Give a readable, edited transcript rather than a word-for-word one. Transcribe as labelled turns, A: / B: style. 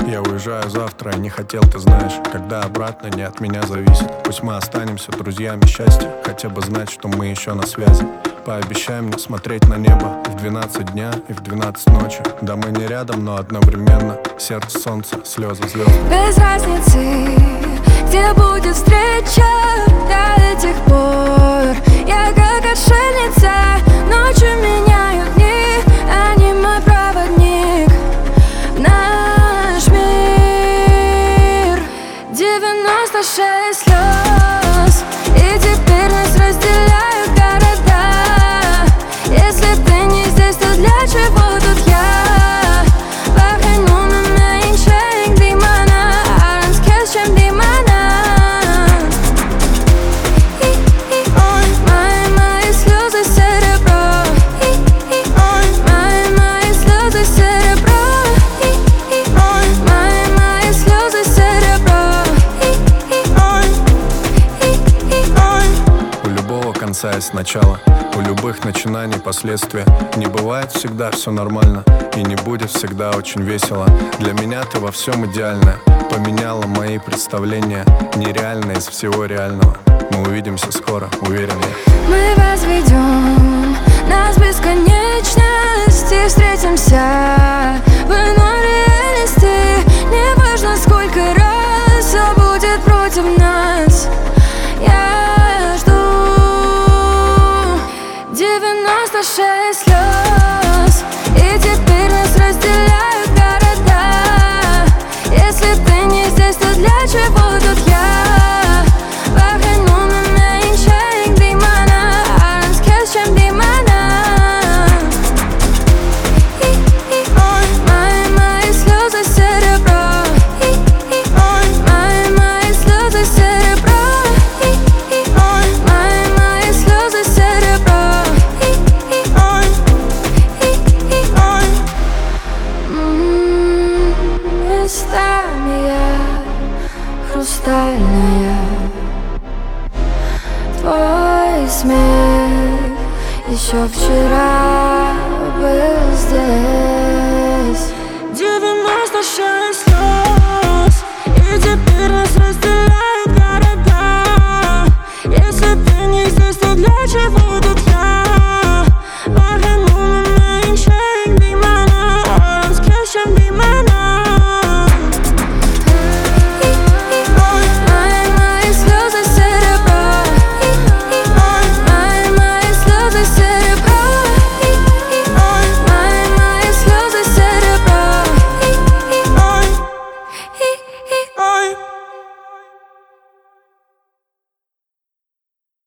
A: Я уезжаю завтра, и не хотел, ты знаешь. Когда обратно, не от меня зависит. Пусть мы останемся друзьями счастья, хотя бы знать, что мы еще на связи. Пообещай мне смотреть на небо в 12 дня и в 12 ночи. Да мы не рядом, но одновременно. Сердце, солнце, слезы, звезды.
B: Без разницы, где будет встреча. До этих пор я как отшельница. Ночью меняют дни, они мой проводник в наш мир. 96 слез, и теперь нас разделяют города. Если ты не здесь, то для чего тут я?
A: Есть начало, у любых начинаний последствия. Не бывает всегда все нормально, и не будет всегда очень весело. Для меня ты во всем идеальная, поменяла мои представления, нереально из всего реального. Мы увидимся скоро, уверен я.
B: Мы возведем нас в бесконечность и встретимся в иной реальности. Неважно, сколько раз все будет против нас. Я жду 96 слез, и теперь нас разделяют города. Если ты не здесь, то для чего тут я? Хрустальная, твой смех еще вчера был здесь. 96